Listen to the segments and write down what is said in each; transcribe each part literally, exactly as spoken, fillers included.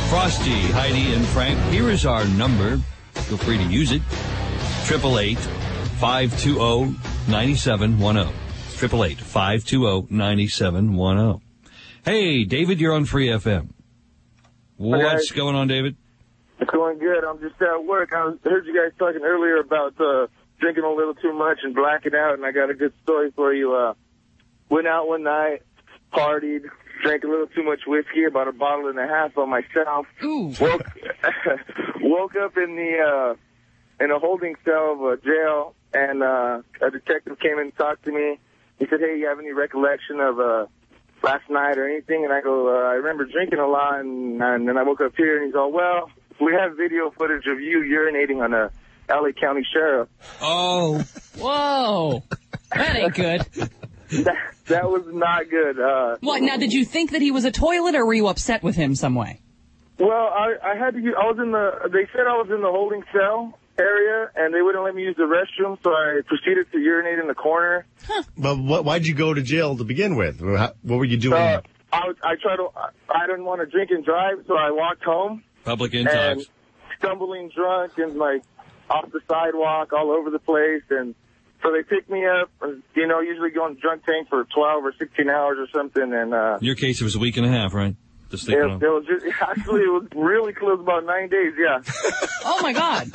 Frosty, Heidi, and Frank. Here is our number. Feel free to use it. Triple eight five two zero nine seven one zero. Triple eight five two zero nine seven one zero. Hey, David, you're on Free F M. What's going on, David? It's going good. I'm just at work. I heard you guys talking earlier about uh, drinking a little too much and blacking out, and I got a good story for you. Uh, went out one night, partied, drank a little too much whiskey, about a bottle and a half on myself. Ooh. Woke, woke up in the uh, in a holding cell of a jail, and uh, a detective came in and talked to me. He said, "Hey, you have any recollection of uh, last night or anything?" And I go, uh, "I remember drinking a lot." And, and then I woke up here, and he's all, "Well, we have video footage of you urinating on a L A County sheriff." Oh. Whoa. That ain't good. That, that was not good. Uh, What, now, did you think that he was a toilet, or were you upset with him some way? well, I, I had to. I was in the. They said I was in the holding cell area, and they wouldn't let me use the restroom, so I proceeded to urinate in the corner. But what, why'd you go to jail to begin with? What were you doing? Uh, I, was, I tried to. I didn't want to drink and drive, so I walked home. Public And intox. stumbling drunk and like off the sidewalk all over the place. And so they picked me up, you know, usually go on drunk tank for twelve or sixteen hours or something. And uh, In your case, it was a week and a half, right? Just it, thinking it was just, actually, it was really close, about nine days, yeah. Oh, my God.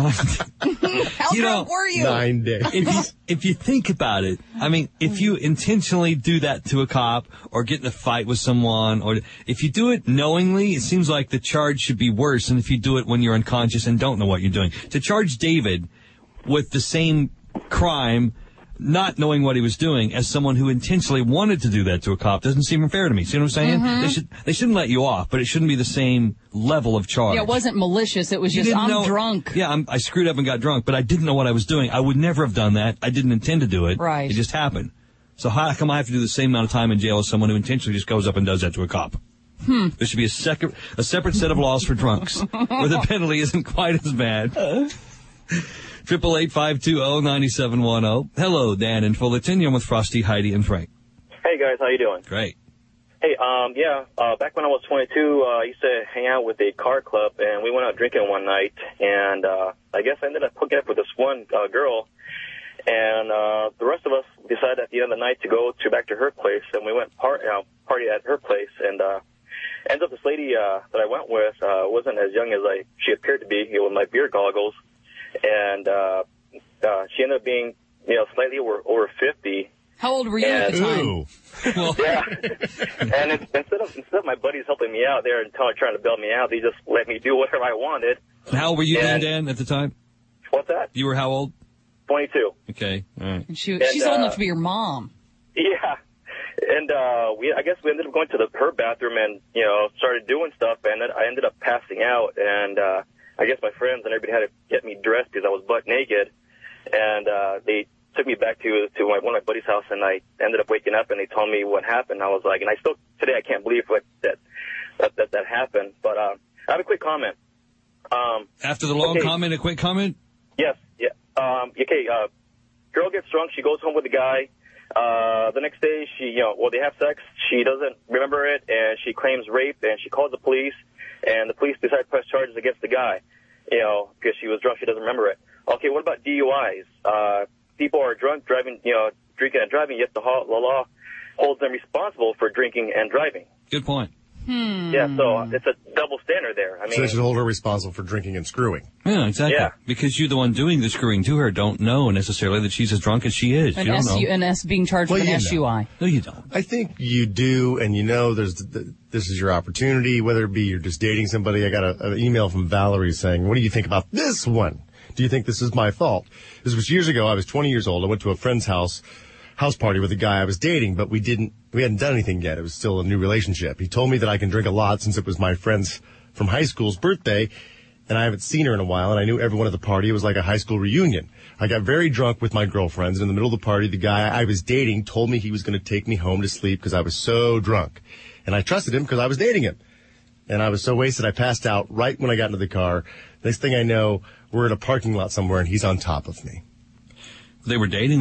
How You drunk know, were you? Nine days. if you, if you think about it, I mean, if you intentionally do that to a cop or get in a fight with someone, or if you do it knowingly, it seems like the charge should be worse than if you do it when you're unconscious and don't know what you're doing. To charge David with the same crime, not knowing what he was doing, as someone who intentionally wanted to do that to a cop doesn't seem fair to me. See what I'm saying? Mm-hmm. They should they shouldn't let you off, but it shouldn't be the same level of charge. Yeah, it wasn't malicious. It was You just, didn't I'm know- drunk. Yeah, I'm, I screwed up and got drunk, but I didn't know what I was doing. I would never have done that. I didn't intend to do it. Right. It just happened. So how come I have to do the same amount of time in jail as someone who intentionally just goes up and does that to a cop? Hmm. There should be a, sec- a separate set of laws for drunks, where the penalty isn't quite as bad. Triple eight five two zero nine seven one zero. Hello, Dan in Fullerton. You're with Frosty, Heidi, and Frank. Hey guys, how you doing? Great. Hey, um, yeah, uh, back when I was twenty-two, uh, I used to hang out with a car club, and we went out drinking one night, and uh, I guess I ended up hooking up with this one uh, girl, and uh, the rest of us decided at the end of the night to go to back to her place, and we went part, you know, party at her place, and uh, ends up this lady uh, that I went with uh, wasn't as young as I she appeared to be, you know, with my beer goggles. And uh, uh, she ended up being, you know, slightly over, over fifty. How old were you at the time? Ooh. Well, Yeah. And it, instead of instead of my buddies helping me out there and trying trying to bail me out, they just let me do whatever I wanted. how old were you then, And- Dan, at the time? What's that? You were how old? twenty-two. Okay, all right. And she, And, she's old uh, enough to be your mom. Yeah. And uh, we, I guess we ended up going to the her bathroom and, you know, started doing stuff, and then I ended up passing out, and uh, I guess my friends and everybody had to get me dressed because I was butt naked, and uh, they took me back to to my, one of my buddy's house, and I ended up waking up, and they told me what happened. I was like, and I still, today I can't believe what, that, that that that happened. But uh, I have a quick comment. Um, After the long okay. comment, a quick comment? Yes, yeah. Um, okay, uh, girl gets drunk, she goes home with the guy. Uh, the next day, she, you know, well, they have sex. She doesn't remember it, and she claims rape, and she calls the police, and the police decide to press charges against the guy, you know, because she was drunk, she doesn't remember it. Okay, what about D U Is? Uh, people are drunk, driving, you know, drinking and driving, yet the law, the law holds them responsible for drinking and driving. Good point. Hmm. Yeah, so it's a double standard there. I mean, So they should hold her responsible for drinking and screwing. Yeah, exactly. Yeah. Because you're the one doing the screwing to her. Don't know necessarily that she's as drunk as she is. An you don't S know. U, an S being charged Well, with an you S U I. No, you don't. I think you do, and you know there's th- this is your opportunity, whether it be you're just dating somebody. I got a, an email from Valerie saying, what do you think about this one? Do you think this is my fault? This was years ago. I was twenty years old. I went to a friend's house, house party with a guy I was dating, but we didn't, we hadn't done anything yet. It was still a new relationship. He told me that I can drink a lot since it was my friend's from high school's birthday, and I haven't seen her in a while, and I knew everyone at the party. It was like a high school reunion. I got very drunk with my girlfriends, and in the middle of the party, the guy I was dating told me he was going to take me home to sleep because I was so drunk. And I trusted him because I was dating him. And I was so wasted, I passed out right when I got into the car. Next thing I know, we're in a parking lot somewhere, and he's on top of me. They were dating, though.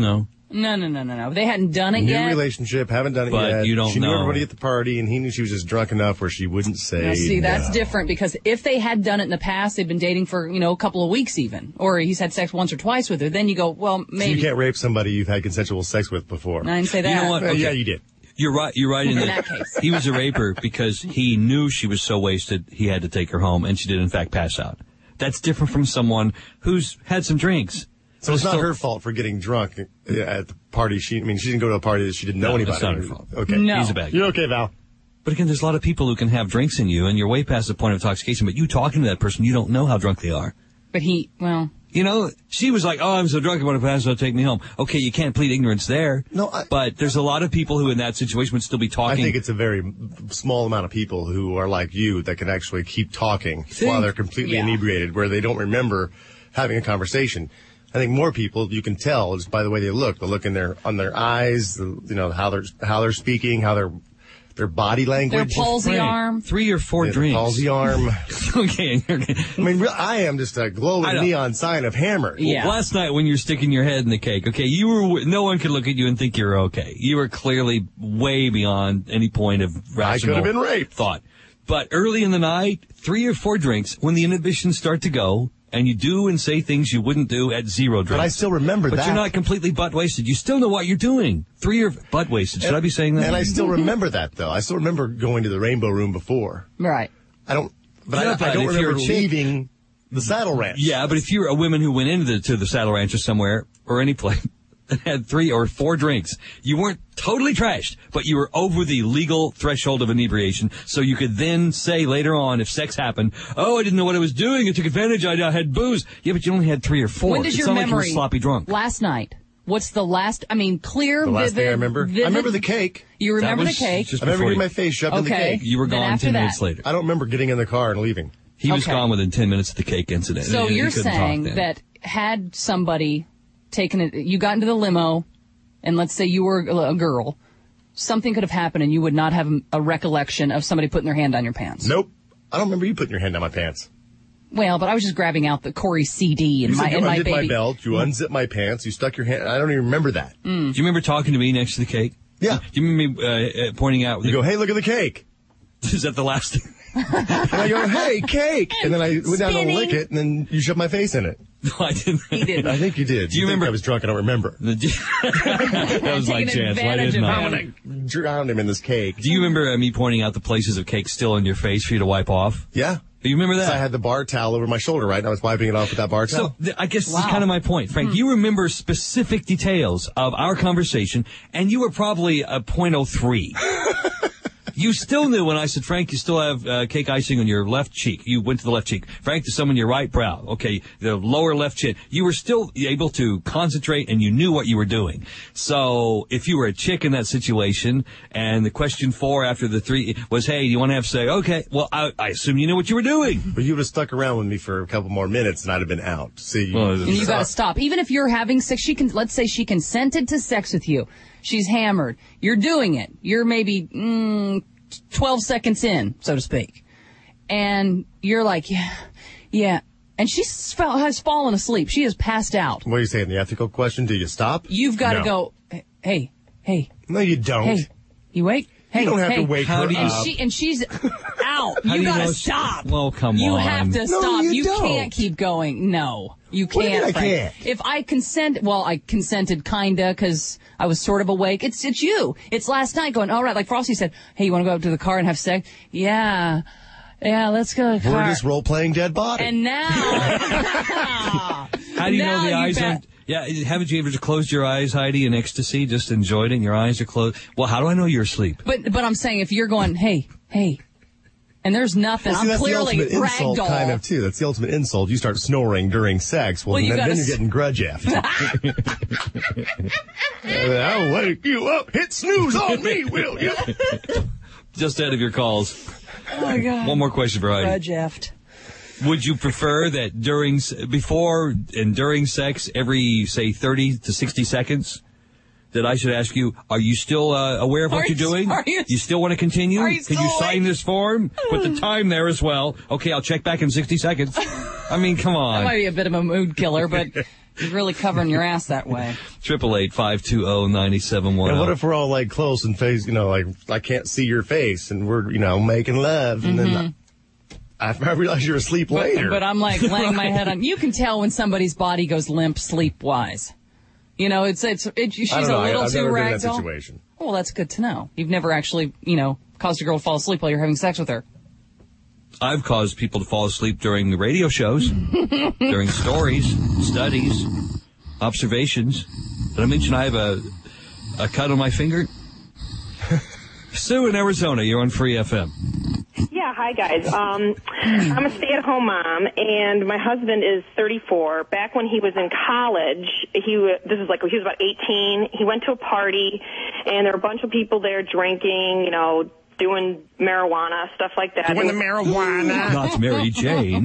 No, no, no, no, no. They hadn't done it New yet. relationship, haven't done it But yet. you don't she knew know. everybody at the party, and he knew she was just drunk enough where she wouldn't say Now, see, that's no. different because if they had done it in the past, they've been dating for, you know, a couple of weeks even, or he's had sex once or twice with her, then you go, well, So maybe. you can't rape somebody you've had consensual sex with before. I didn't say that. You know what? Well, Okay. Yeah, you did. You're right. You're right in, In that, that case. He was a raper because he knew she was so wasted he had to take her home, and she did in fact pass out. That's different from someone who's had some drinks. So it's not still- her fault for getting drunk at the party. She, I mean, she didn't go to a party that she didn't know No, anybody. it's not her fault. Okay. No. He's a bad guy. You're okay, Val. But again, there's a lot of people who can have drinks in you, and you're way past the point of intoxication. But you talking to that person, you don't know how drunk they are. But he, well, You know, she was like, "Oh, I'm so drunk, I want to pass out, take me home." Okay, you can't plead ignorance there. No, I- but there's a lot of people who, in that situation, would still be I talking. think it's a very small amount of people who are like you that can actually keep talking Think? while they're completely Yeah. inebriated, where they don't remember having a conversation. I think more people you can tell just by the way they look, the look in their on their eyes, the, you know how they're how they're speaking, how their their body their language. palsy Right. arm. Three or four Yeah, the drinks. palsy arm. okay. okay. I mean, real, I am just a I glowing know. neon sign of hammered. Yeah. Last night when you're sticking your head in the cake, okay, you were, no one could look at you and think you're okay. You were clearly way beyond any point of rational I could have been raped. thought. But early in the night, three or four drinks, when the inhibitions start to go, and you do and say things you wouldn't do at zero drinks. But I still remember But that. you're not completely butt wasted. You still know what you're doing. Three or butt wasted. Should I be saying that? And I still remember that, though. I still remember going to the Rainbow Room before. Right. I don't, but Yeah, I, but I don't if you're remember a chick- leaving the Saddle Ranch. Yeah, but if you're a woman who went into the, to the Saddle Ranch or somewhere, or any place, and had three or four drinks, you weren't totally trashed, but you were over the legal threshold of inebriation, so you could then say later on, if sex happened, oh, I didn't know what I was doing, I took advantage, I, I had booze. Yeah, but you only had three or four. When does it's your not like you memory? were sloppy drunk. Last night. What's the last? I mean, clear. The last vivid, thing I remember? Vivid, I remember the cake. You remember That was the cake? just I remember before getting you- my face shoved in the Okay. cake. You were Then gone after ten that- minutes later. I don't remember getting in the car and leaving. He was Okay. gone within ten minutes of the cake incident. So He- he you're couldn't talk saying then. that had somebody taken it, you got into the limo, and let's say you were a girl, something could have happened, and you would not have a recollection of somebody putting their hand on your pants. Nope. I don't remember you putting your hand down my pants. Well, but I was just grabbing out the Corey C D and You my said you and my undid baby. my belt, you unzipped my pants, you stuck your hand. I don't even remember that. Do you remember talking to me next to the cake? Yeah. Do you remember me uh, uh, pointing out? You go, hey, look at the cake. Is that the last thing? And I go, hey, cake. And then I went down to Spinning. lick it, and then you shoved my face in it. No, I didn't. He did. I think you did. Do you think remember- I was drunk? I don't remember. that was my Taking chance. Why advantage didn't of I? him. Drowned him in this cake. Do you remember uh, me pointing out the places of cake still on your face for you to wipe off? Yeah. Do you remember So I that? had the bar towel over my shoulder, right? And I was wiping it off with that bar So towel. th- I guess this is Wow. kind of my point, Frank. You remember specific details of our conversation, and you were probably a point oh three. You still knew when I said, Frank, you still have uh, cake icing on your left cheek. You went to the left cheek. Frank, there's some on your right brow. Okay, the lower left chin. You were still able to concentrate, and you knew what you were doing. So if you were a chick in that situation, and the question four after the three was, hey, do you want to have sex? Okay, well, I, I assume you knew what you were doing. But you would have stuck around with me for a couple more minutes, and I'd have been out. See, Well, And you got to stop. Even if you're having sex, she can. Let's say she consented to sex with you. She's hammered. You're doing it. You're maybe mm, twelve seconds in, so to speak, and you're like, yeah, yeah. And she fell, has fallen asleep. She has passed out. What are you saying? The ethical question? Do you stop? You've got to No. go. Hey, hey, No, you don't. hey. You wake. Hey, You don't have hey. to wake How her do you- And up. she and she's out. How do You you gotta know she- stop. Well, come you on. have to No, stop. you don't. can't keep going. No, you What do you can't. mean I Frank. can't? If I consent, well, I consented kinda because I was sort of awake. It's it's you. It's last night going. All right, like Frosty said. Hey, you want to go up to the car and have sex? Yeah, yeah. Let's go to the We're car. just role playing dead body. And now, How do you Now know the you eyes bet. aren't? Yeah, haven't you ever just closed your eyes, Heidi, in ecstasy, just enjoyed it, and your eyes are closed? Well, how do I know you're asleep? but but I'm saying if you're going, hey, hey, and there's nothing. Well, see, I'm that's clearly the ultimate insult, ragdoll. kind of too. That's the ultimate insult. You start snoring during sex. Well, Well, you then, gotta then you're s- getting grudge effed. I'll wake you up. Hit snooze on me, will you? Just out of your calls. Oh my God. One more question for Heidi. Grudge effed. Would you prefer that during, s- before and during sex, every, say, thirty to sixty seconds, that I should ask you, are you still uh, aware of what Are you're you- doing? are you- still want to continue? are you Can still you sign awake? this form? Put the time there as well. Okay, I'll check back in sixty seconds. I mean, come That might on. be a bit of a mood killer, but You're really covering your ass that way. Triple eight five two zero nine seven one And zero. what if we're all like close and face, you know, like I can't see your face, and we're, you know, making love, and Mm-hmm. then I, I realize you're asleep But, later. but I'm like laying my head on. You can tell when somebody's body goes limp sleep wise. You know, it's it's it, she's I don't know. a little I, I've too never been in that ragdoll. situation. Well, that's good to know. You've never actually, you know, caused a girl to fall asleep while you're having sex with her. I've caused people to fall asleep during the radio shows, during stories, studies, observations. Did I mention I have a a cut on my finger? Sue in Arizona, you're on Free F M. Yeah, hi guys. Um, I'm a stay-at-home mom, and my husband is thirty-four. Back when he was in college, he w- this is like he was about eighteen. He went to a party, and there were a bunch of people there drinking, you know, doing marijuana, stuff like that. Doing the marijuana. Not Mary Jane.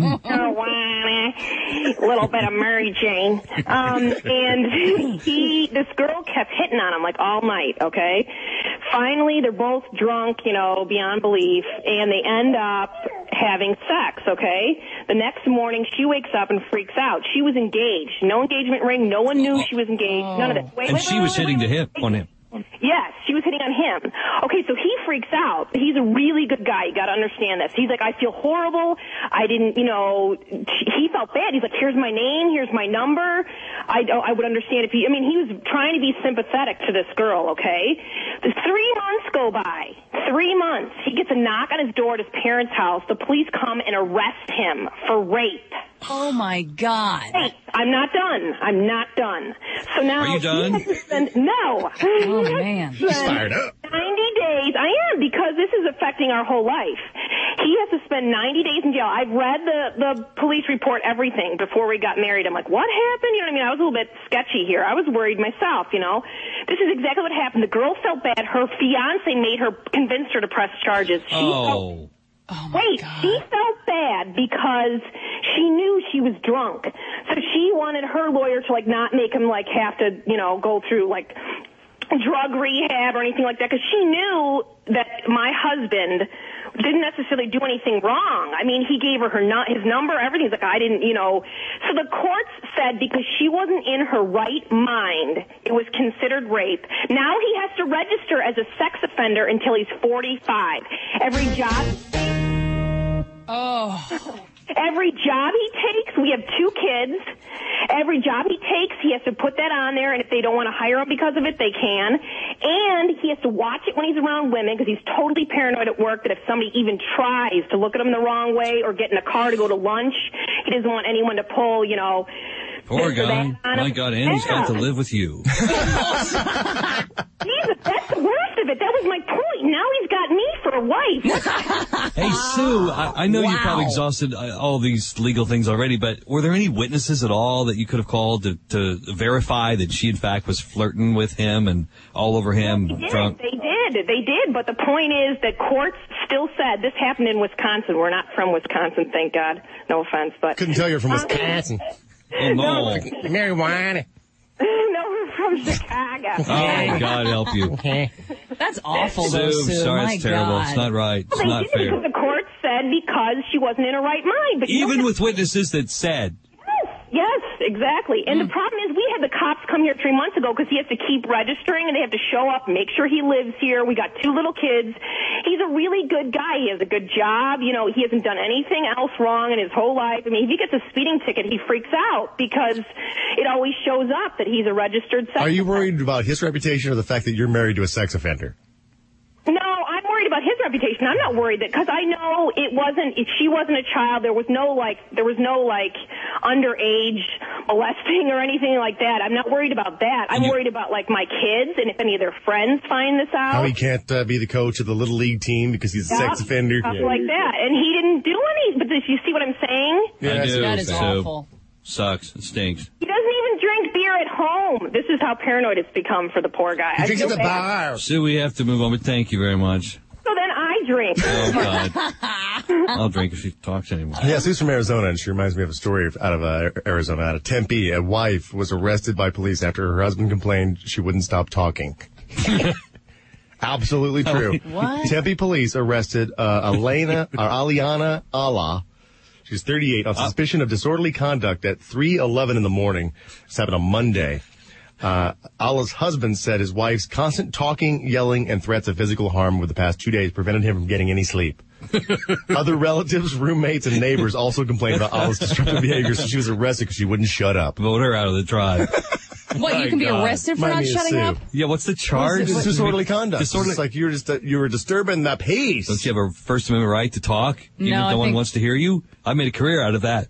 Marijuana, a little bit of Mary Jane. Um, and he, this girl kept hitting on him like all night, okay? Finally, they're both drunk, you know, beyond belief, and they end up having sex, okay? The next morning, she wakes up and freaks out. She was engaged. No engagement ring. No one knew she was engaged. None of this. Wait, And wait, she wait, was wait, hitting wait, to him wait. on him. Yes, she was hitting on him. Okay, so he freaks out. He's a really good guy. You got to understand this. He's like, I feel horrible. I didn't, you know, he felt bad. He's like, here's my name. Here's my number. I don't, I would understand if he, I mean, he was trying to be sympathetic to this girl, okay? The three months go by. Three months. He gets a knock on his door at his parents' house. The police come and arrest him for rape. Oh my God. Hey, I'm not done. I'm not done. So now Are you done? he has to spend, no. Oh, man. He's fired up. ninety days. I am, because this is affecting our whole life. He has to spend ninety days in jail. I've read the, the police report, everything, before we got married. I'm like, what happened? You know what I mean? I was a little bit sketchy here. I was worried myself, you know. This is exactly what happened. The girl felt bad. Her fiance made her, convinced her to press charges. She felt Oh. Oh my Wait, God. she felt bad because she knew she was drunk. So she wanted her lawyer to, like, not make him, like, have to, you know, go through, like, drug rehab or anything like that, because she knew that my husband didn't necessarily do anything wrong. I mean, he gave her her nu- his number, everything. He's like, I didn't, you know. So the courts said because she wasn't in her right mind, it was considered rape. Now he has to register as a sex offender until he's forty-five. Every job... Oh. Every job he takes, we have two kids. Every job he takes, he has to put that on there, and if they don't want to hire him because of it, they can. And he has to watch it when he's around women, because he's totally paranoid at work that if somebody even tries to look at him the wrong way or get in a car to go to lunch, he doesn't want anyone to pull, you know... Poor this or guy. that on My him. God, Andy's got to Yeah. live with you. Jesus, that's the worst of it. That was my point. Now he's got me for a wife. Hey, Sue, I, I know you Wow. probably exhausted uh, all these legal things already, but were there any witnesses at all that you could have called to, to verify that she, in fact, was flirting with him and all over him, They did. drunk? They did. They did. But the point is that courts still said this happened in Wisconsin. We're not from Wisconsin, thank God. No offense, but Couldn't tell you're from Wisconsin. Oh, no. Marijuana. no, we're from Chicago. Oh, God help you. That's awful, Sue, though, Sue. sorry, My it's terrible. God. It's not right. It's They not did fair. because the court said because she wasn't in her right mind. But you Even know, with witnesses that said, yes, yes, exactly. And the problem is we had the cops come here three months ago because he has to keep registering and they have to show up, make sure he lives here. We got two little kids. He's a really good guy. He has a good job. You know, he hasn't done anything else wrong in his whole life. I mean, if he gets a speeding ticket, he freaks out because it always shows up that he's a registered sex Are you offender. worried about his reputation or the fact that you're married to a sex offender? No, I'm worried about his reputation. I'm not worried that because I know it wasn't. If she wasn't a child, there was no like, there was no like underage molesting or anything like that. I'm not worried about that. I'm you- worried about like my kids and if any of their friends find this out. How he can't uh, be the coach of the little league team because he's a Yeah, sex offender? stuff like that. And he didn't do any. But did you see what I'm saying? I do, That is Sue. awful. Sucks. It stinks. He doesn't even drink beer at home. This is how paranoid it's become for the poor guy. He I drinks feel at the bad. bar. Sue, we have to move on, but thank you very much. So then I drink. Oh, God. I'll drink if she talks anymore. Yeah, Sue's from Arizona, and she reminds me of a story out of uh, Arizona, out of Tempe. A wife was arrested by police after her husband complained she wouldn't stop talking. Absolutely true. What? Tempe police arrested uh, Elena or Aliana Allah She's thirty-eight on suspicion of disorderly conduct at three eleven in the morning. This happened on Monday. Uh, Allah's husband said his wife's constant talking, yelling, and threats of physical harm over the past two days prevented him from getting any sleep. Other relatives, roommates, and neighbors also complained about Allah's destructive behavior, so she was arrested because she wouldn't shut up. Vote her out of the tribe. What, you can be God. arrested for Might not be a shutting sue. up? Yeah, what's the charge? It's disorderly conduct. Disorderly. It's like you're just uh, you were disturbing the peace. Don't you have a First Amendment right to talk, even No, if I no one think- wants to hear you? I made a career out of that.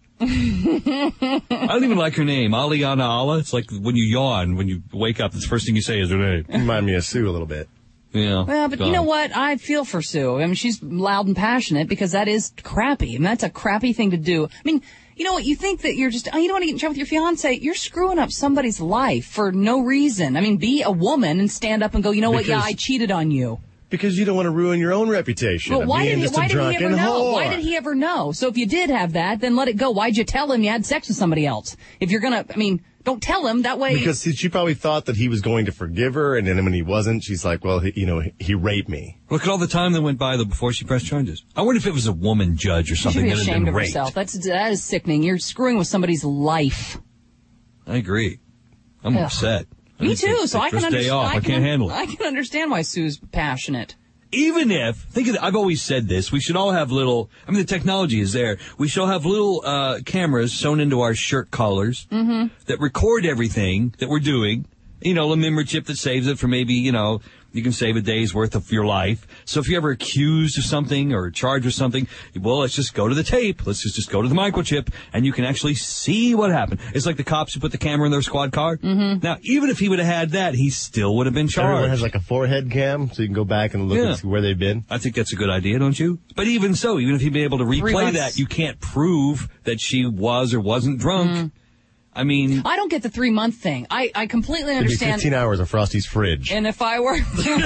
I don't even like her name, Aliana Allah. It's like when you yawn, when you wake up, the first thing you say is her name. Remind me of Sue a little bit. Yeah. Well, but God. you know what? I feel for Sue. I mean, she's loud and passionate because that is crappy. I mean, that's a crappy thing to do. I mean, you know what? You think that you're just, oh, you don't want to get in trouble with your fiance. You're screwing up somebody's life for no reason. I mean, be a woman and stand up and go, you know what? Yeah, Because- I cheated on you. Because you don't want to ruin your own reputation. Well, of why being did he, just a why did he drunken ever know? whore. Why did he ever know? So if you did have that, then let it go. Why'd you tell him you had sex with somebody else? If you're gonna, I mean, don't tell him. That way. Because she probably thought that he was going to forgive her, and then when he wasn't, she's like, well, he, you know, he, he raped me. Look at all the time that went by though before she pressed charges. I wonder if it was a woman judge or she should something be that had ashamed been of raped. herself. That's, that is sickening. You're screwing with somebody's life. I agree. I'm Ugh. upset. I Me need to too. take So I can first day understand. off. I, can't handle it. I can understand why Sue's passionate. Even if, think of it, I've always said this, we should all have little, I mean, the technology is there. We should all have little uh cameras sewn into our shirt collars Mm-hmm. that record everything that we're doing. You know, a memory chip that saves it for maybe, you know, you can save a day's worth of your life. So if you're ever accused of something or charged with something, well, let's just go to the tape. Let's just, just go to the microchip and you can actually see what happened. It's like the cops who put the camera in their squad car. Mm-hmm. Now, even if he would have had that, he still would have been charged. Everyone has like a forehead cam, so you can go back and look Yeah. and see where they've been. I think that's a good idea, don't you? But even so, even if he'd be able to Three replay months. that, you can't prove that she was or wasn't drunk. Mm. I mean, I don't get the three month thing. I, I completely It'd be understand. fifteen hours of Frosty's fridge. And if I were,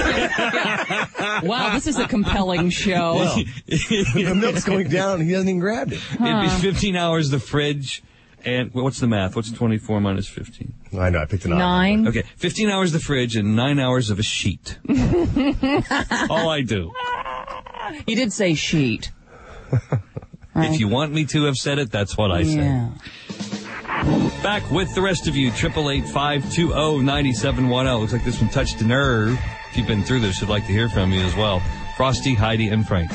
wow, this is a compelling show. Well, the milk's going down, and he hasn't even grabbed it. it'd be fifteen hours the fridge, and well, what's the math? What's twenty-four minus fifteen? I know, I picked an odd Nine. number. Okay, fifteen hours the fridge and nine hours of a sheet. That's all I do. You did say sheet. If you want me to have said it, that's what I say. Yeah. Back with the rest of you, triple eight five two zero nine seven one zero. Looks like this one touched a nerve. If you've been through this, I'd like to hear from you as well. Frosty, Heidi, and Frank.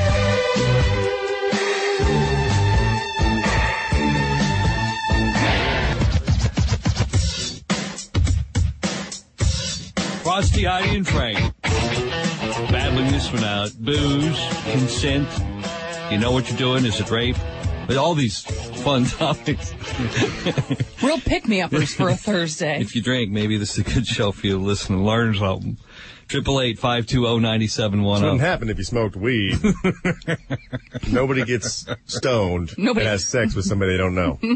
Frosty, Heidi, and Frank. Battling this one out. Booze, consent. You know what you're doing? Is it rape? But all these fun topics. Real pick-me-uppers for a Thursday. If you drink, maybe this is a good show for you to listen and learn something. Triple eight five two zero nine seven one This wouldn't zero. happen if you smoked weed. Nobody gets stoned Nobody- and has sex with somebody they don't know.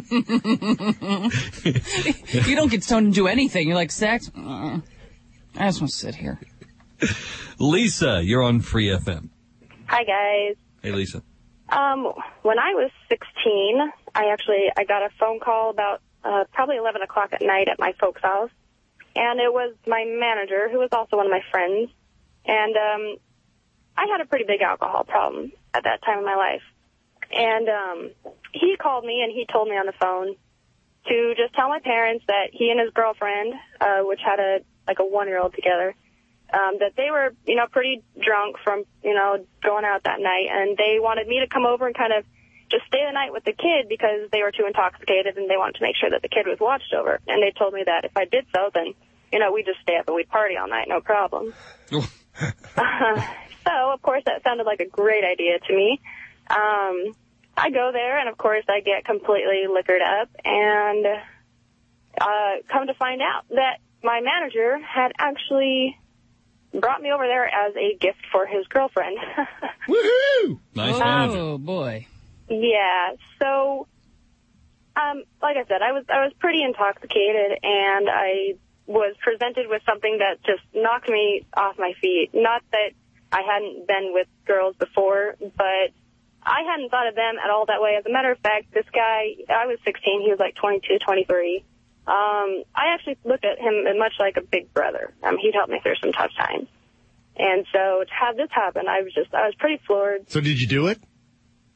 You don't get stoned and do anything. You're like, sex? Uh, I just want to sit here. Lisa, you're on Free F M. Hi, guys. Hey, Lisa. Um, when I was sixteen, I actually I got a phone call about uh, probably eleven o'clock at night at my folks' house, and it was my manager, who was also one of my friends, and um, I had a pretty big alcohol problem at that time in my life, and um, he called me and he told me on the phone to just tell my parents that he and his girlfriend, uh, which had a like a one-year-old together, Um, that they were, you know, pretty drunk from, you know, going out that night, and they wanted me to come over and kind of just stay the night with the kid because they were too intoxicated and they wanted to make sure that the kid was watched over. And they told me that if I did so, then, you know, we'd just stay up and we'd party all night, no problem. uh, so, of course, that sounded like a great idea to me. Um, I go there, and, of course, I get completely liquored up, and uh, come to find out that my manager had actually brought me over there as a gift for his girlfriend. Woohoo! Nice manager. Oh, boy. Yeah, so, um, like I said, I was I was pretty intoxicated, and I was presented with something that just knocked me off my feet. Not that I hadn't been with girls before, but I hadn't thought of them at all that way. As a matter of fact, this guy, I was sixteen, he was like twenty-two, twenty-three. Um, I actually looked at him much like a big brother. Um, he'd helped me through some tough times. And so to have this happen, I was just, I was pretty floored. So did you do it?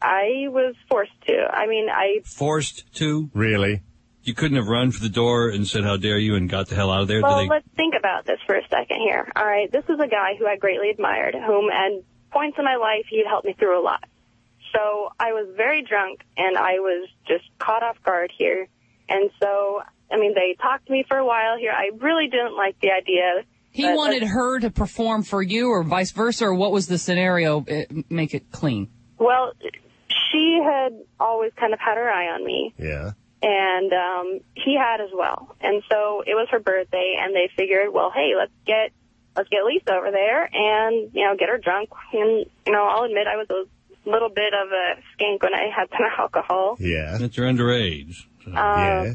I was forced to. I mean, I... Forced to? Really? You couldn't have run for the door and said, how dare you, and got the hell out of there? Well, Did they... let's think about this for a second here. All right, this is a guy who I greatly admired, whom at points in my life he'd helped me through a lot. So I was very drunk, and I was just caught off guard here. And so, I mean, they talked to me for a while here. I really didn't like the idea. He but, wanted uh, her to perform for you or vice versa, or what was the scenario? Uh, make it clean. Well, she had always kind of had her eye on me. Yeah. And um, he had as well. And so it was her birthday, and they figured, well, hey, let's get let's get Lisa over there and, you know, get her drunk. And, you know, I'll admit I was a little bit of a skink when I had some alcohol. Yeah. That you're underage. So. Um, yeah.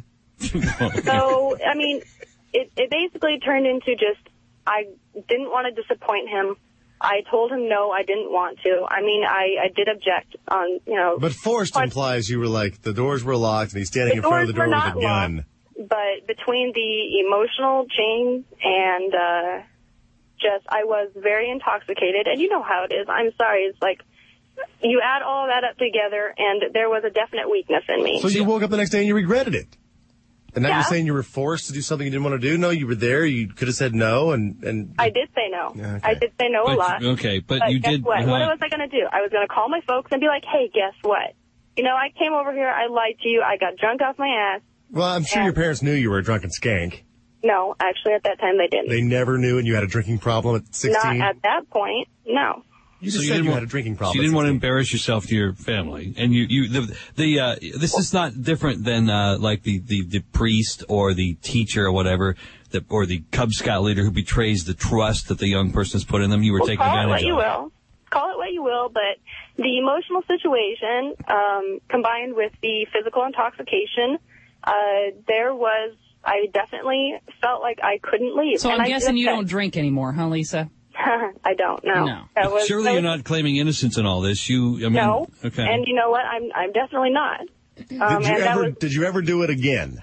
So, I mean, it, it basically turned into just, I didn't want to disappoint him. I told him no, I didn't want to. I mean, I, I did object on, you know. But forced but, implies you were like, the doors were locked and he's standing the in front of the door were with not a gun. Locked, but between the emotional chain and uh, just, I was very intoxicated. And you know how it is. I'm sorry. It's like, you add all that up together, and there was a definite weakness in me. So you woke up the next day and you regretted it. And now Yeah. you're saying you were forced to do something you didn't want to do? No, you were there. You could have said no. and, and I did say no. Okay. I did say no But- a lot. okay, but but you guess did- what? What uh-huh. was I going to do? I was going to call my folks and be like, hey, guess what? You know, I came over here. I lied to you. I got drunk off my ass. Well, I'm sure And- your parents knew you were a drunken skank. No, actually, at that time, they didn't. They never knew and you had a drinking problem at sixteen? Not at that point, no. You So just you said didn't you want- had a drinking problem. So you at didn't want to sixteen. embarrass yourself to your family, and you, you, the, the, uh, this is not different than, uh, like the, the, the priest or the teacher or whatever, the, or the Cub Scout leader who betrays the trust that the young person has put in them. You were Well, taking call it advantage what you of. will. Call it what you will, but the emotional situation, um, combined with the physical intoxication, uh, there was, I definitely felt like I couldn't leave. So And I'm I guessing did you that. don't drink anymore, huh, Lisa? I don't know. No. That was, Surely that you're was- not claiming innocence in all this. You, I mean, No. okay. And you know what? I'm I'm definitely not. Um, Did you and that ever, was, did you ever do it again?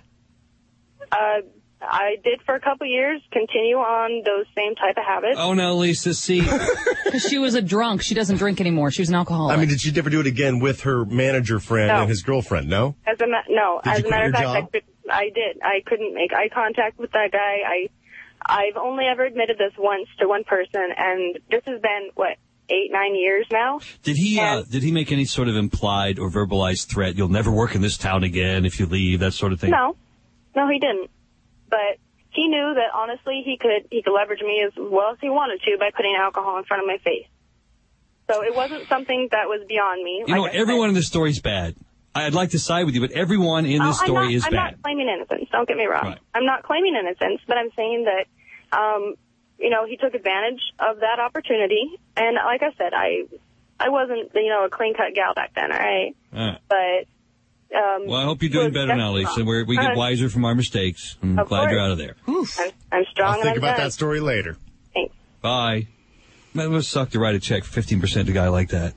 uh, I did for a couple years continue on those same type of habits. Oh, no, Lisa, see, Because she was a drunk. She doesn't drink anymore. She was an alcoholic. I mean, did she ever do it again with her manager friend No. and his girlfriend? No? As a ma- no, Did as you a matter of quit fact, your I, job? could, I did. I couldn't make eye contact with that guy. I I've only ever admitted this once to one person, and this has been what eight nine years now. did he, uh, And- did he make any sort of implied or verbalized threat? You'll never work in this town again if you leave, that sort of thing? No, no, he didn't. But he knew that honestly, he could he could leverage me as well as he wanted to by putting alcohol in front of my face. So it wasn't something that was beyond me. You know, like I everyone said. in this story is bad. I'd like to side with you, but everyone in Oh, this I'm story not, is I'm bad. not claiming innocence. Don't get me wrong. Right. I'm not claiming innocence, but I'm saying that, um, you know, he took advantage of that opportunity. And like I said, I, I wasn't, you know, a clean cut gal back then. All right. All right. But, um, Well, I hope you're doing was better now, definitely Lisa. wrong. We're, we get Uh, wiser from our mistakes. I'm Of glad course. you're out of there. I'm, I'm strong I'll and think I'm about done. that story later. Thanks. Bye. That must suck to write a check for fifteen percent to a guy like that.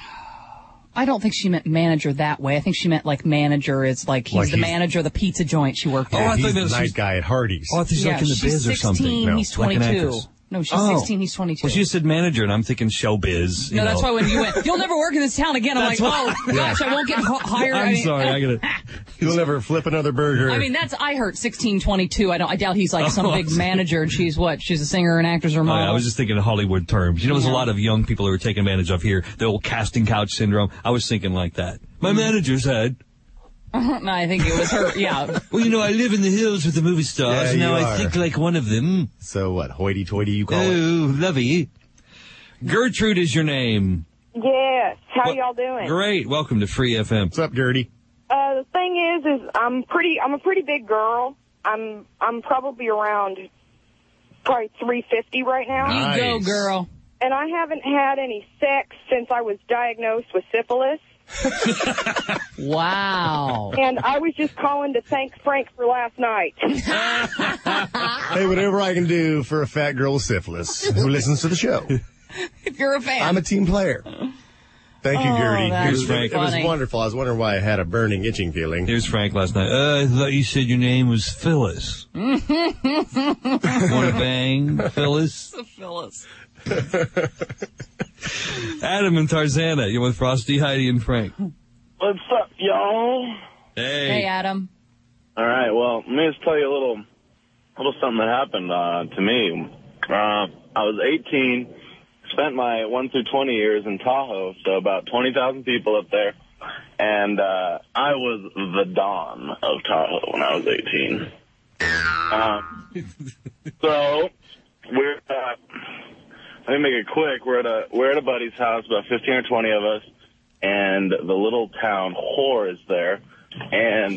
I don't think she meant manager that way. I think she meant like manager is like he's Like the he's- manager of the pizza joint she worked Oh, at. I He's thought the that was- night guy at Hardee's. Oh, I thought she's yeah, like in the she's biz or something. sixteen, No, he's like an twenty-two. actress. No, she's Oh. sixteen, he's twenty-two. Well, she just said manager, and I'm thinking showbiz. you no, that's know. why when you went, you'll never work in this town again. I'm That's like, why- oh gosh, I won't get h- hired. I'm I mean, sorry, I gotta. You'll never flip another burger. I mean, that's I heard sixteen, twenty-two. I don't. I doubt he's like some Oh, big manager, and she's what? She's a singer and actress or Oh, model. yeah, I was just thinking of Hollywood terms. You know, there's a Yeah. lot of young people who are taken advantage of here. The old casting couch syndrome. I was thinking like that. My manager said, no, I think it was her. Yeah. well, you know, I live in the hills with the movie stars, Yeah, and now you I are. think like one of them. So what, hoity-toity you call it? Oh, lovey. Gertrude is your name. Yes. How Well, y'all doing? Great. Welcome to Free F M. What's up, Gertie? Uh, the thing is, is I'm pretty. I'm a pretty big girl. I'm. I'm probably around probably three fifty right now, Nice. You go, girl. and I haven't had any sex since I was diagnosed with syphilis. Wow. And I was just calling to thank Frank for last night. Hey, whatever I can do for a fat girl with syphilis who listens to the show. If you're a fan. I'm a team player. Thank you, Oh, Gertie. that's It was, Frank. it was funny. wonderful. I was wondering why I had a burning, itching feeling. Here's Frank last night. Uh, I thought you said your name was Phyllis. Want to bang, Phyllis? Phyllis. Adam and Tarzana, you're with Frosty, Heidi, and Frank. What's up, y'all? Hey. Hey, Adam. All right, well, let me just tell you a little, little something that happened uh, to me. Uh, I was eighteen, spent my one through twenty years in Tahoe, so about twenty thousand people up there, and uh, I was the Don of Tahoe when I was eighteen. Um, so we're uh, let me make it quick. We're at a we're at a buddy's house, about fifteen or twenty of us, and the little town whore is there, and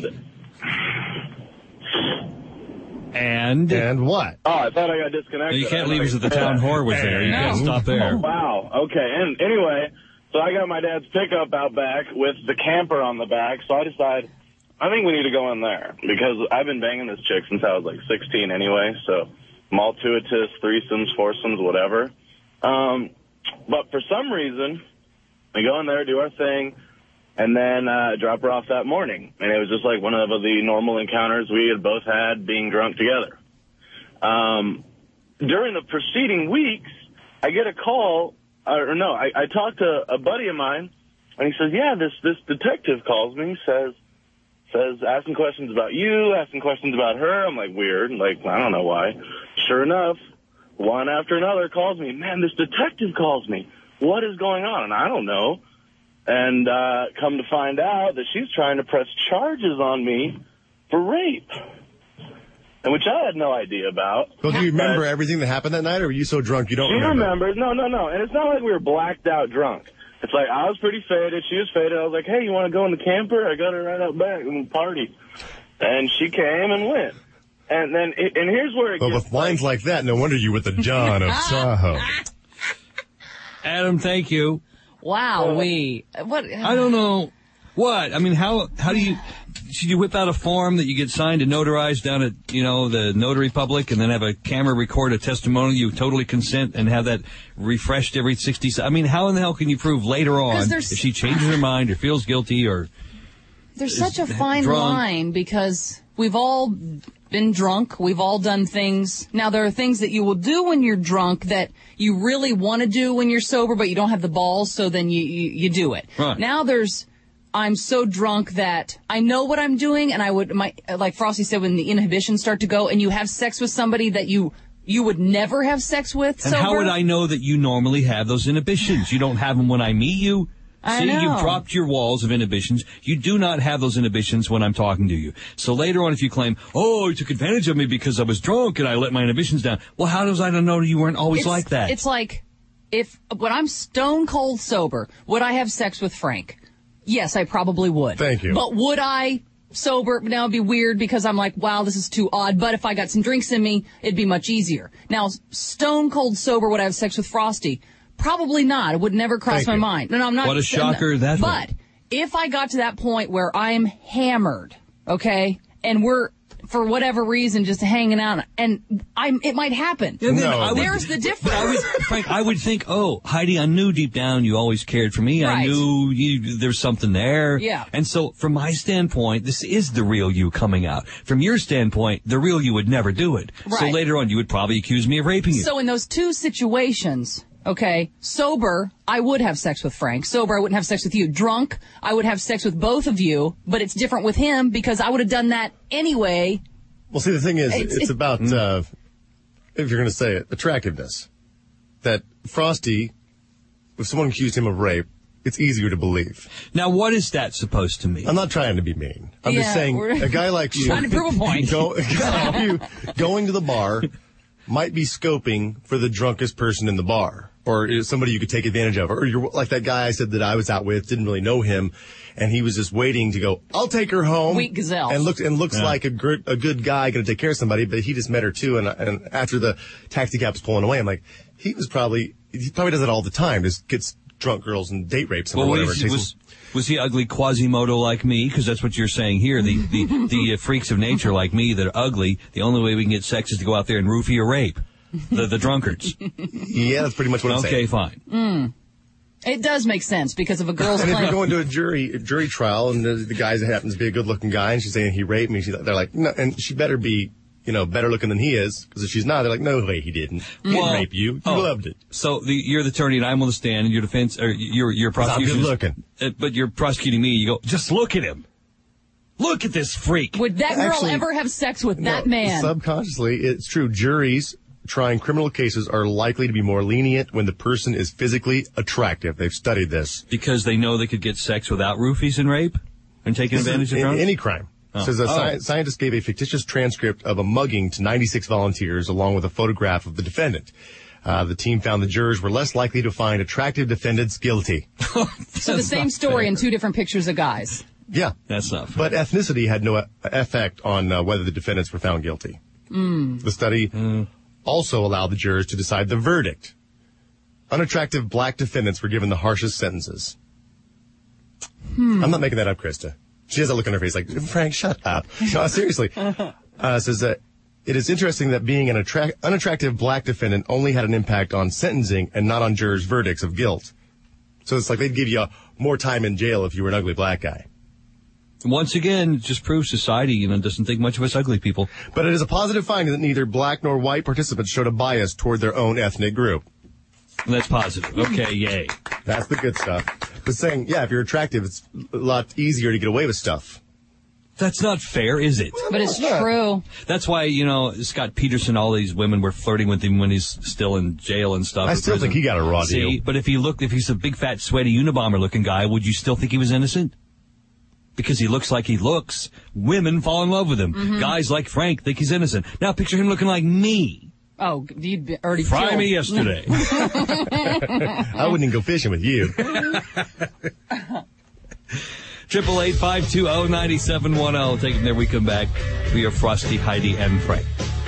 and and what? Oh, I thought I got disconnected. You can't leave us at the town whore was there. You No. can't stop there. Oh, wow. Okay. And anyway, so I got my dad's pickup out back with the camper on the back, so I decide I think we need to go in there because I've been banging this chick since I was like sixteen anyway, so multitudinous, threesomes, foursomes, whatever. Um, but for some reason, we go in there, do our thing, and then uh, drop her off that morning. And it was just like one of the normal encounters we had both had being drunk together. Um, during the preceding weeks, I get a call, or no, I, I talked to a buddy of mine, and he says, yeah, this, this detective calls me, says, says, asking questions about you, asking questions about her. I'm like, weird. Like, I don't know why. Sure enough, one after another calls me. Man, this detective calls me. What is going on? And I don't know. And uh, come to find out that she's trying to press charges on me for rape, and which I had no idea about. Well, do you remember everything that happened that night, or were you so drunk you don't she remember? remembers. No, no, no. And it's not like we were blacked out drunk. It's like I was pretty faded. She was faded. I was like, hey, you want to go in the camper? I got her right out back and party. And she came and went. And then, it, and here's where it Well, gets... with lines like that, no wonder you with the John of Tahoe. Adam, thank you. Wow, we what? I don't know what. I mean, how how do you should you whip out a form that you get signed and notarized down at you know the notary public, and then have a camera record a testimonial you totally consent and have that refreshed every sixty? I mean, how in the hell can you prove later on if she changes her mind or feels guilty or There's such a fine drunk. line because we've all been drunk. We've all done things. Now, there are things that you will do when you're drunk that you really want to do when you're sober, but you don't have the balls, so then you, you, you do it. Right. Now there's, I'm so drunk that I know what I'm doing, and I would, my, like Frosty said, when the inhibitions start to go, and you have sex with somebody that you, you would never have sex with And sober. how would I know that you normally have those inhibitions? You don't have them when I meet you. I See, know. you've dropped your walls of inhibitions. You do not have those inhibitions when I'm talking to you. So later on, if you claim, oh, you took advantage of me because I was drunk and I let my inhibitions down. Well, how does I know you weren't always it's, like that? It's like, if, when I'm stone cold sober, would I have sex with Frank? Yes, I probably would. Thank you. But would I sober? Now it'd be weird because I'm like, wow, this is too odd. But if I got some drinks in me, it'd be much easier. Now, stone cold sober, would I have sex with Frosty? Probably not. It would never cross Thank my you. mind. No, no, I'm not. What a shocker that But was. if I got to that point where I'm hammered, okay, and we're, for whatever reason, just hanging out, and I'm, it might happen. And then No, I would- There's the difference. But I would, Frank, I would think, oh, Heidi, I knew deep down you always cared for me. I Right. knew you, there's something there. Yeah. And so, from my standpoint, this is the real you coming out. From your standpoint, the real you would never do it. So Right. later on, you would probably accuse me of raping you. So in those two situations, okay, sober, I would have sex with Frank. Sober, I wouldn't have sex with you. Drunk, I would have sex with both of you, but it's different with him because I would have done that anyway. Well, see, the thing is, It's- it's, it- about, uh, if you're going to say it, attractiveness. That Frosty, if someone accused him of rape, it's easier to believe. Now, what is that supposed to mean? I'm not trying to be mean. I'm Yeah, just saying we're- a guy like you, Trying to prove a point. Go, you going to the bar might be scoping for the drunkest person in the bar, or is somebody you could take advantage of, or you're like that guy I said that I was out with, didn't really know him, and he was just waiting to go, I'll take her home. Weak gazelle. And looks and looks Yeah. like a good a good guy going to take care of somebody, but he just met her too, and and after the taxi cab was pulling away, I'm like, he was probably he probably does it all the time, just gets drunk girls and date rapes them Well, or whatever. was, Takes was, him- was he ugly Quasimodo like me? Because that's what you're saying here. The the, the uh, freaks of nature like me that are ugly, the only way we can get sex is to go out there and roofie or rape the, the drunkards. yeah, that's pretty much what I'm Okay, saying. fine. It does make sense because of a girl's And if you're claim. going to a jury a jury trial and the, the guy happens to be a good looking guy and she's saying he raped me, she, they're like, no, and she better be you know, better looking than he is, because if she's not, they're like, no way he didn't. He Well, didn't rape you. You oh, loved it. So the, you're the attorney and I'm on the stand and your defense, or your, your prosecution. I'm good looking. Uh, but you're prosecuting me. You go, just look at him. Look at this freak. Would that girl Actually, ever have sex with that No, man? Subconsciously, it's true. Juries trying criminal cases are likely to be more lenient when the person is physically attractive. They've studied this. Because they know they could get sex without roofies and rape and taking advantage of in drugs? any crime. Oh. Says a Oh. sci- scientist gave a fictitious transcript of a mugging to ninety-six volunteers along with a photograph of the defendant. Uh, the team found the jurors were less likely to find attractive defendants guilty. So the same story in two different pictures of guys. Yeah. That's not fair. But ethnicity had no e- effect on uh, whether the defendants were found guilty. Mm. The study also allowed the jurors to decide the verdict. Unattractive black defendants were given the harshest sentences. Hmm. I'm not making that up, Krista. She has a look on her face like, Frank, shut up. No, seriously. Uh, says that it is interesting that being an attra- unattractive black defendant only had an impact on sentencing and not on jurors' verdicts of guilt. So it's like they'd give you more time in jail if you were an ugly black guy. Once again, it just proves society, you know, doesn't think much of us ugly people. But it is a positive finding that neither black nor white participants showed a bias toward their own ethnic group. And that's positive. Okay, yay. That's the good stuff. But saying, yeah, if you're attractive, it's a lot easier to get away with stuff. That's not fair, is it? But it's true. That's why, you know, Scott Peterson, all these women were flirting with him when he's still in jail and stuff. I or still prison. think he got a raw See, deal. but if he looked, if he's a big, fat, sweaty Unabomber-looking guy, would you still think he was innocent? Because he looks like he looks. Women fall in love with him. Mhm. Guys like Frank think he's innocent. Now picture him looking like me. Oh, you'd be already Fry killed. me yesterday. I wouldn't even go fishing with you. Triple eight five two zero ninety seven one zero. Take it there. We come back. We are Frosty, Heidi, and Frank.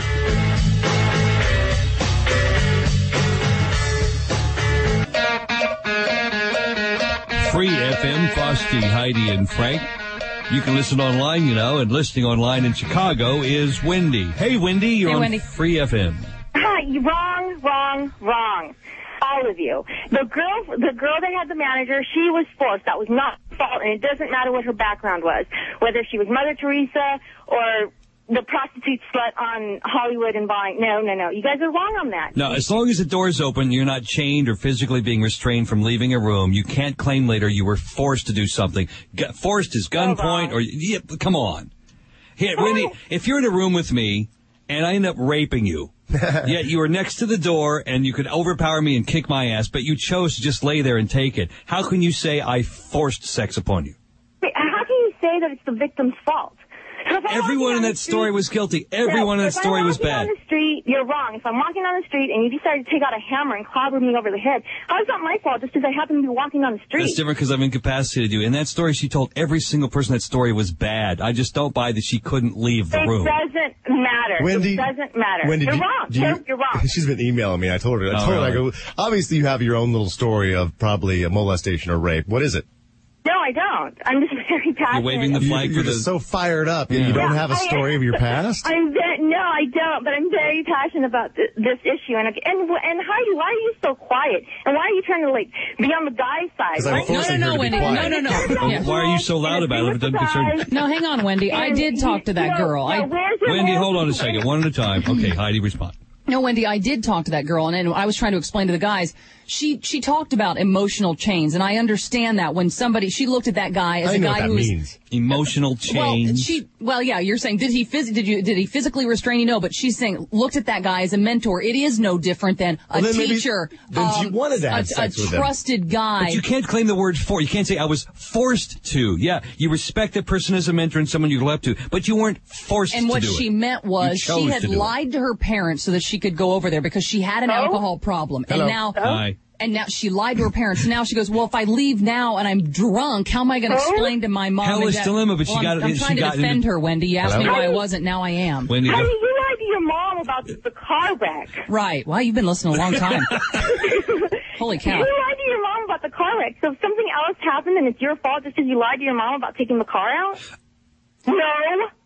Free F M, Frosty, Heidi, and Frank. You can listen online, you know, and listening online in Chicago is Wendy. Hey, Wendy, you're Hey, on Wendy. Free F M. Hi, you wrong, wrong, wrong. All of you. The girl, the girl that had the manager, she was forced. That was not her fault, and it doesn't matter what her background was, whether she was Mother Teresa or the prostitute slut on Hollywood and Vine. No, no, no. You guys are wrong on that. Now, as long as the door's open, you're not chained or physically being restrained from leaving a room. You can't claim later you were forced to do something. Gu- Forced is gunpoint or, yeah, come on. Here, Wendy, if you're in a room with me and I end up raping you, yet you were next to the door and you could overpower me and kick my ass, but you chose to just lay there and take it, how can you say I forced sex upon you? Wait, how can you say that it's the victim's fault? So if I'm Everyone walking in down that the story street- was guilty. Everyone No, in that if story I'm was walking bad. down the street, you're wrong. If I'm walking down the street and you decide to take out a hammer and clobber me over the head, how is that my fault just because I happen to be walking down the street? That's different because I've incapacitated you. In that story, she told every single person that story was bad. I just don't buy that she couldn't leave the It room. doesn't matter. Wendy, it doesn't matter. Wendy, you're do- wrong. do you- You're, you're wrong. She's been emailing me. I told her. I Oh, told her. I really? go. Obviously, you have your own little story of probably a molestation or rape. What is it? No, I don't. I'm just very passionate. You're waving the flag You- for You're the... just so fired up. and Yeah. You don't Yeah, have a I- story of your past. I'm very, no, I don't, but I'm very passionate about th- this issue. And, and and Heidi, why are you so quiet? And why are you trying to like be on the guy's side? 'Cause I'm Why- forcing no, her no, to be Wendy. No, quiet. no, no. Yeah. Why are you so loud about it if it doesn't concern you? No, hang on, Wendy. I did talk to that No, girl. no, I, where's your Wendy, man- hold on a second. One at a time. Okay, Heidi, respond. No, Wendy, I did talk to that girl, and, and I was trying to explain to the guys. She she talked about emotional chains, and I understand that when somebody she looked at that guy as I a know guy what that who was means. Emotional well, change. she well, yeah, you're saying did he phys- did you did he physically restrain you? No, but she's saying looked at that guy as a mentor. It is no different than a Well, then maybe- teacher, then she um, wanted to have a, sex a with him. trusted guy. But you can't claim the word for. You can't say I was forced to. Yeah, you respect that person as a mentor and someone you look up to, but you weren't forced And to what do she it. meant was You chose she had to do it. lied to her parents so that she could go over there because she had an Oh? alcohol problem. Hello. And now Hi. and now she lied to her parents. Now she goes, well, if I leave now and I'm drunk, how am I going to Oh? explain to my mom? Hell and is dad? dilemma, but she Well, got- I'm, I'm she trying got to defend into- her, Wendy. You asked me Hello? why I wasn't. Now I am. Wendy, Heidi, go. you lied to your mom about the, the car wreck. Right. Well, you've been listening a long time. Holy cow. You lied to your mom about the car wreck. So if something else happened and it's your fault just because you lied to your mom about taking the car out? No.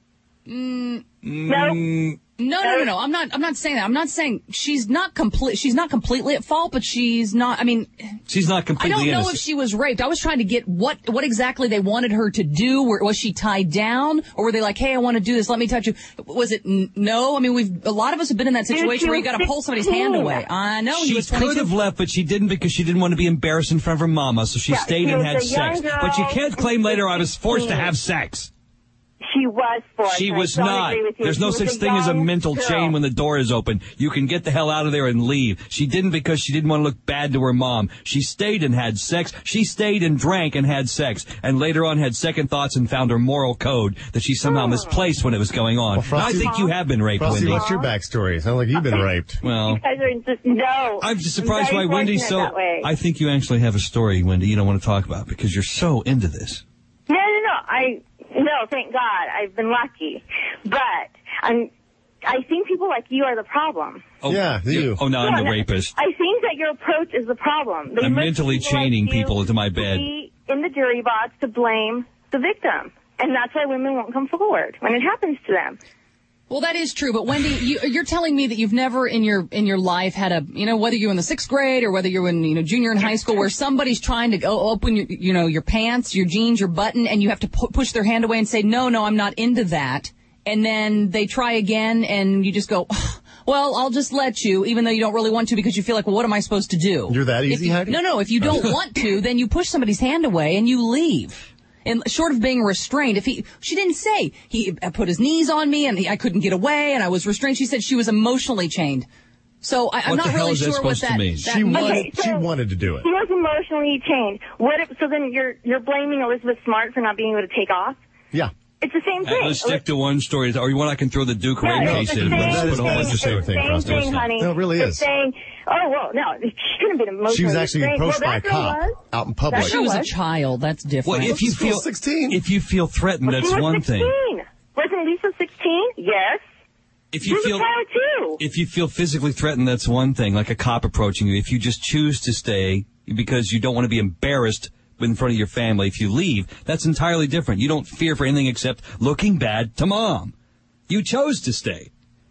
Mm, No. Mm, no, no, no, no. I'm not. I'm not saying that. I'm not saying she's not complete. She's not completely at fault, but she's not. I mean, she's not I completely don't know innocent. if she was raped. I was trying to get what what exactly they wanted her to do. Were, was she tied down, or were they like, "Hey, I want to do this. Let me touch you"? Was it n- no? I mean, we've a lot of us have been in that situation where you got to pull somebody's hand away. I know. She could have left, but she didn't because she didn't want to be embarrassed in front of her mama, so she Yeah, stayed she and was had a sex. young But you girl. can't claim later I was forced to sixteen. have sex. She was forced. She and I was don't not. agree with you. There's no She was such thing as a young mental girl. chain when the door is open. You can get the hell out of there and leave. She didn't because she didn't want to look bad to her mom. She stayed and had sex. She stayed and drank and had sex. And later on had second thoughts and found her moral code that she somehow misplaced when it was going on. Well, Frosty- I think you have been raped, Frosty, Wendy. what's your backstory? Sounds like you've been raped. Well, You guys are just, no. I'm just surprised I'm very why Wendy's so... fortunate that way. I think you actually have a story, Wendy, you don't want to talk about because you're so into this. No, no, no. I no, thank God. I've been lucky, but I'm. I think people like you are the problem. Oh, Yeah, you. Oh, no, I'm No, the no, rapist. I think that your approach is the problem. They I'm look mentally people like chaining you people into my to bed. be in the jury box to blame the victim, and that's why women won't come forward when it happens to them. Well, that is true, but Wendy, you, you're telling me that you've never in your in your life had a, you know, whether you're in the sixth grade or whether you're in, you know, junior in high school, where somebody's trying to go open your, you know, your pants, your jeans, your button, and you have to pu- push their hand away and say, no, no, I'm not into that, and then they try again, and you just go, well, I'll just let you, even though you don't really want to, because you feel like, well, what am I supposed to do? You're that If easy, you- Heidi? No, no, if you don't want to, then you push somebody's hand away and you leave. And short of being restrained, if he, she didn't say he put his knees on me and he, I couldn't get away and I was restrained. She said she was emotionally chained. So I, I'm What not the hell really is that sure what supposed to that, mean? that She means. wanted, Okay, so- she wanted to do it. He was emotionally chained. What if? So then you're you're blaming Elizabeth Smart for not being able to take off. Yeah. It's the same thing. Let's stick to one story, or you want I can throw the Duke No, rape it's case the in. same Let's That is put a whole thing. bunch of It's same the thing, same Frosty. thing, honey. No, it really It's is. saying, oh, well, no, she couldn't have been emotionally She was actually restrained. approached well, by a that girl cop was. out in public. That She was a was. child. That's different. Well, if you Still feel sixteen. if you feel threatened, Well, that's she was one sixteen. thing. Wasn't Lisa sixteen? Yes. If She you was feel a child, too. if you feel physically threatened, that's one thing. Like a cop approaching you. If you just choose to stay because you don't want to be embarrassed in front of your family, if you leave, that's entirely different. You don't fear for anything except looking bad to mom. You chose to stay.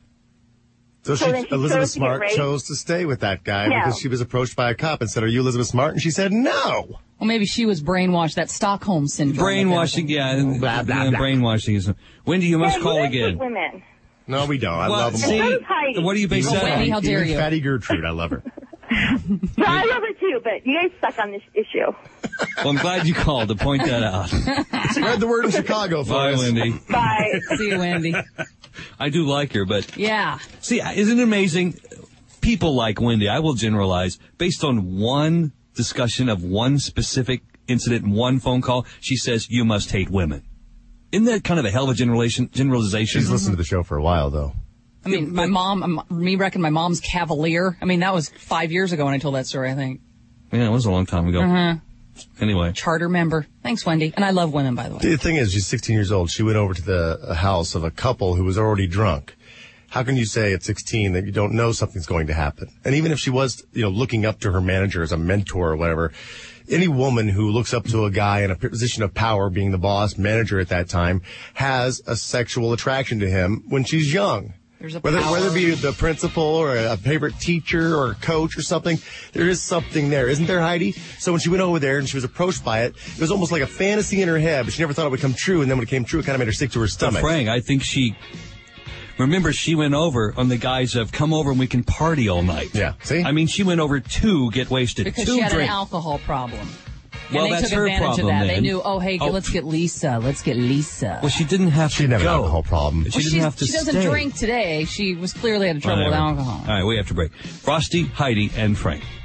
So, So she, then she Elizabeth chose to get Smart raped? chose to stay with that guy No. because she was approached by a cop and said, are you Elizabeth Smart? And she said, no. well, maybe she was brainwashed. That Stockholm syndrome. Brainwashing, yeah, and- Blah, blah, yeah, blah. brainwashing is. Wendy, you must Yeah, call you again. hate women. No, we don't. I Well, love them see, all. So does Heidi. what do you base Oh, that Wendy, on? how dare Even you. Fatty Gertrude, I love her. No, I love her too, but you guys suck on this issue. Well, I'm glad you called to point that out. Spread the word in Chicago for Bye, us. Wendy. Bye. See you, Wendy. I do like her, but Yeah. see, isn't it amazing? People like Wendy, I will generalize, based on one discussion of one specific incident and one phone call, she says, you must hate women. Isn't that kind of a hell of a generalization? generalization? She's listened to the show for a while, though. I mean, my mom, um, me reckon my mom's cavalier. I mean, that was five years ago when I told that story, I think. Yeah, it was a long time ago. Uh-huh. Anyway. Charter member. Thanks, Wendy. And I love women, by the way. The thing is, she's sixteen years old. She went over to the house of a couple who was already drunk. How can you say at sixteen that you don't know something's going to happen? And even if she was, you know, looking up to her manager as a mentor or whatever, any woman who looks up to a guy in a position of power, being the boss, manager at that time, has a sexual attraction to him when she's young. There's a Whether, power. whether it be the principal or a favorite teacher or a coach or something, there is something there, isn't there, Heidi? So when she went over there and she was approached by it, it was almost like a fantasy in her head, but she never thought it would come true. And then when it came true, it kind of made her sick to her But stomach. Frank, I think she... Remember, she went over on the guise of, come over and we can party all night. Yeah, see? I mean, she went over to get wasted. Because to she had drink. an alcohol problem. Well, and they that's took her advantage problem, of that. They then. knew, oh, hey, Oh. let's get Lisa. Let's get Lisa. Well, she didn't have to She didn't have an go. alcohol problem. She Well, didn't she's- have to she doesn't stay. drink today. She was clearly had trouble with Whatever. alcohol. All right, we have to break. Frosty, Heidi, and Frank.